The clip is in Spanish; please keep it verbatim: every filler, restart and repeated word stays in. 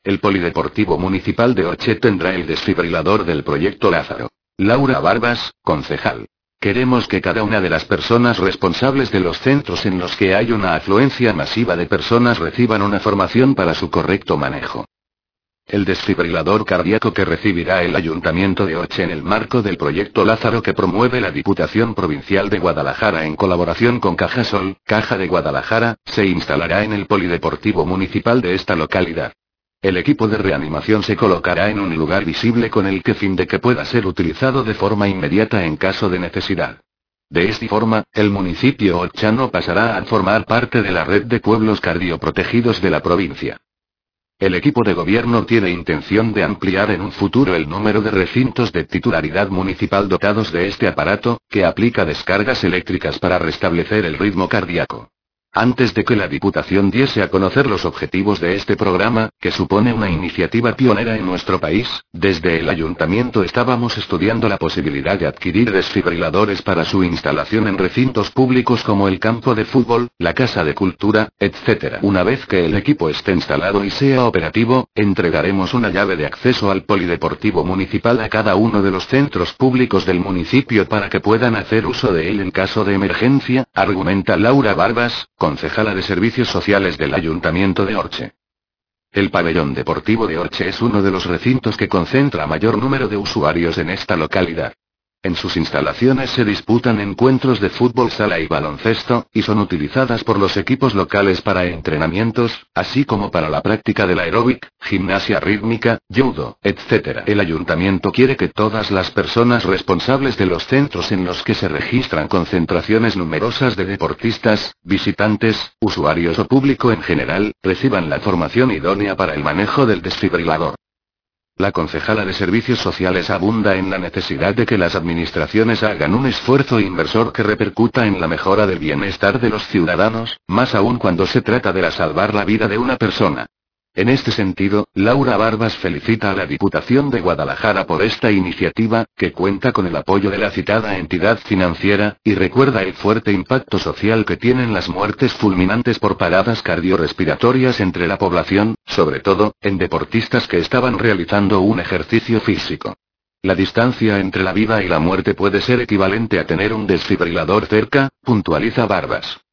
El Polideportivo Municipal de Orche tendrá el desfibrilador del proyecto Lázaro. Laura Barbas, concejal. Queremos que cada una de las personas responsables de los centros en los que hay una afluencia masiva de personas reciban una formación para su correcto manejo. El desfibrilador cardíaco que recibirá el Ayuntamiento de Orche en el marco del proyecto Lázaro que promueve la Diputación Provincial de Guadalajara en colaboración con Cajasol, Caja de Guadalajara, se instalará en el Polideportivo Municipal de esta localidad. El equipo de reanimación se colocará en un lugar visible con el que fin de que pueda ser utilizado de forma inmediata en caso de necesidad. De esta forma, el municipio orchano pasará a formar parte de la red de pueblos cardioprotegidos de la provincia. El equipo de gobierno tiene intención de ampliar en un futuro el número de recintos de titularidad municipal dotados de este aparato, que aplica descargas eléctricas para restablecer el ritmo cardíaco. Antes de que la Diputación diese a conocer los objetivos de este programa, que supone una iniciativa pionera en nuestro país, desde el Ayuntamiento estábamos estudiando la posibilidad de adquirir desfibriladores para su instalación en recintos públicos como el campo de fútbol, la casa de cultura, etcétera. Una vez que el equipo esté instalado y sea operativo, entregaremos una llave de acceso al Polideportivo Municipal a cada uno de los centros públicos del municipio para que puedan hacer uso de él en caso de emergencia, argumenta Laura Barbas, concejala de Servicios Sociales del Ayuntamiento de Orche. El pabellón deportivo de Orche es uno de los recintos que concentra mayor número de usuarios en esta localidad. En sus instalaciones se disputan encuentros de fútbol sala y baloncesto, y son utilizadas por los equipos locales para entrenamientos, así como para la práctica del aeróbic, gimnasia rítmica, judo, etcétera. El ayuntamiento quiere que todas las personas responsables de los centros en los que se registran concentraciones numerosas de deportistas, visitantes, usuarios o público en general, reciban la formación idónea para el manejo del desfibrilador. La concejala de Servicios Sociales abunda en la necesidad de que las administraciones hagan un esfuerzo inversor que repercuta en la mejora del bienestar de los ciudadanos, más aún cuando se trata de la salvar la vida de una persona. En este sentido, Laura Barbas felicita a la Diputación de Guadalajara por esta iniciativa, que cuenta con el apoyo de la citada entidad financiera, y recuerda el fuerte impacto social que tienen las muertes fulminantes por paradas cardiorrespiratorias entre la población, sobre todo, en deportistas que estaban realizando un ejercicio físico. La distancia entre la vida y la muerte puede ser equivalente a tener un desfibrilador cerca, puntualiza Barbas.